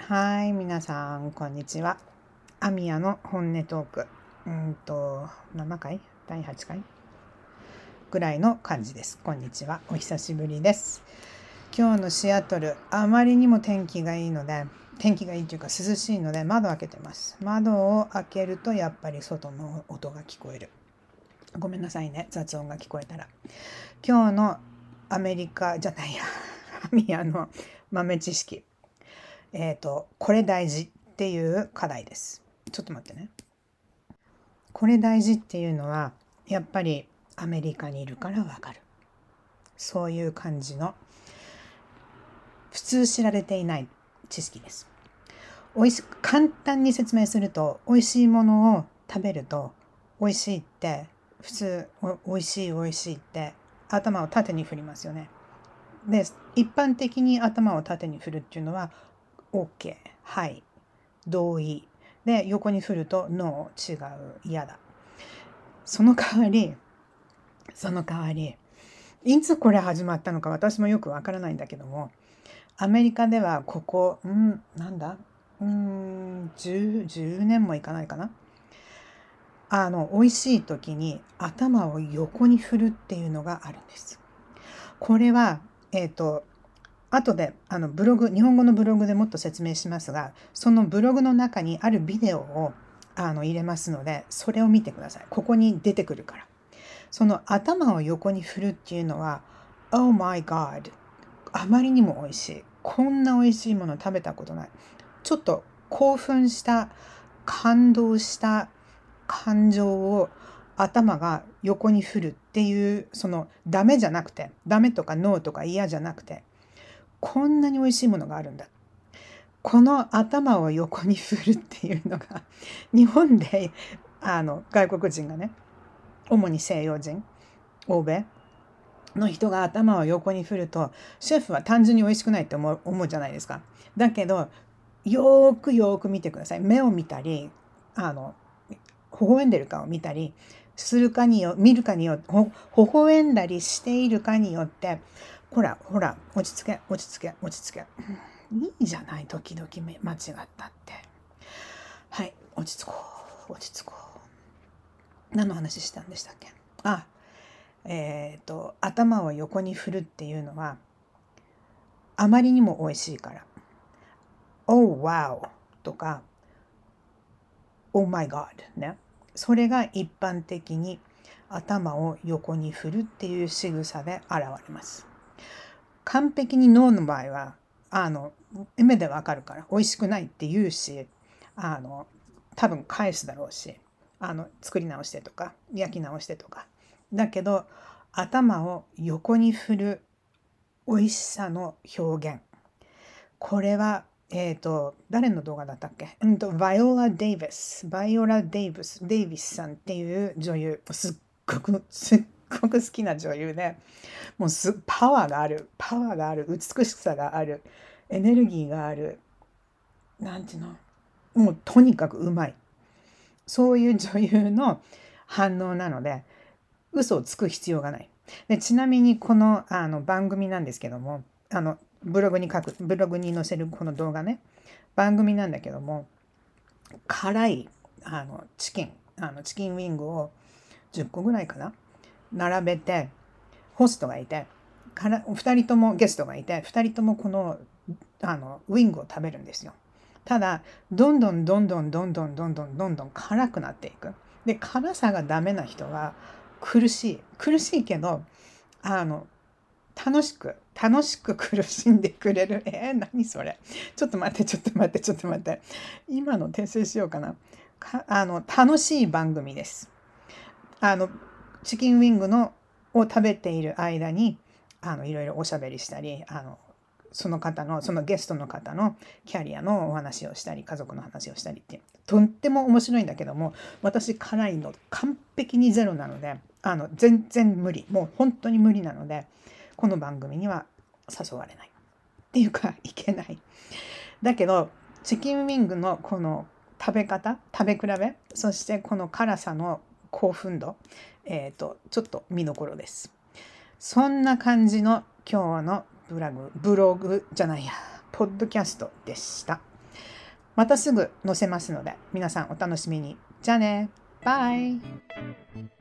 はい、皆さん、こんにちは。アミヤの本音トーク。7回第8回ぐらいの感じです。こんにちは。お久しぶりです。今日のシアトル、あまりにも天気がいいというか涼しいので窓を開けてます。窓を開けるとやっぱり外の音が聞こえる。ごめんなさいね、雑音が聞こえたら。今日のアミヤの豆知識。これ大事っていう課題です。ちょっと待ってね。これ大事っていうのはやっぱりアメリカにいるからわかる。そういう感じの普通知られていない知識です。簡単に説明すると、美味しいものを食べると美味しいって普通美味しいって頭を縦に振りますよね。で、一般的に頭を縦に振るっていうのは OK、はい、同意で、横に振ると No、違う、嫌だ。その代わりいつこれ始まったのか私もよくわからないんだけども、アメリカではここ10年もいかないかな、美味しい時に頭を横に振るっていうのがあるんです。これは後で日本語のブログでもっと説明しますが、そのブログの中にあるビデオを入れますので、それを見てください。ここに出てくるから。その頭を横に振るっていうのは Oh my God、 あまりにも美味しい、こんな美味しいもの食べたことない、ちょっと興奮した感動した感情を頭が横に振るっていう、そのダメとかノーとか嫌じゃなくて、こんなに美味しいものがあるんだ、この頭を横に振るっていうのが日本で外国人がね、主に西洋人、欧米の人が頭を横に振ると、シェフは単純に美味しくないって思うじゃないですか。だけどよーく見てください。目を見たり微笑んでるかを見たり見るかによって、微笑んだりしているかによって、ほら落ち着けいいじゃない、時々間違ったって。はい、落ち着こう。何の話したんでしたっけ。頭を横に振るっていうのはあまりにも美味しいから。Oh wow とか Oh my god ね。それが一般的に頭を横に振るっていう仕草で現れます。完璧にノーの場合は目でわかるから美味しくないって言うし、多分返すだろうし、作り直してとか焼き直してとか。だけど頭を横に振る美味しさの表現、これは誰の動画だったっけ。バイオラ・デイビスさんっていう女優、すっごく好きな女優で、もうパワーがある、美しさがある、エネルギーがある、なんていうの、もうとにかくうまい、そういう女優の反応なので嘘をつく必要がない。で、ちなみにこの番組なんですけども、ブログに載せるこの動画ね、番組なんだけども、辛いチキンウィングを10個ぐらいかな並べて、ホストがいて、2人ともゲストがいて、2人ともこのウィングを食べるんですよ。ただどんどん辛くなっていく。で、辛さがダメな人は苦しいけど楽しく苦しんでくれる。何それ。ちょっと待って。今の訂正しようかな。楽しい番組です。チキンウィングを食べている間にいろいろおしゃべりしたり、そのゲストの方のキャリアのお話をしたり、家族の話をしたりって、とっても面白いんだけども、私辛いの完璧にゼロなので全然無理、もう本当に無理なので、この番組には誘われないっていうか、いけない。だけどチキンウィングのこの食べ比べ、そしてこの辛さの興奮度、ちょっと見どころです。そんな感じの今日のポッドキャストでした。 またすぐ載せますので、皆さんお楽しみに。じゃあね。バイ。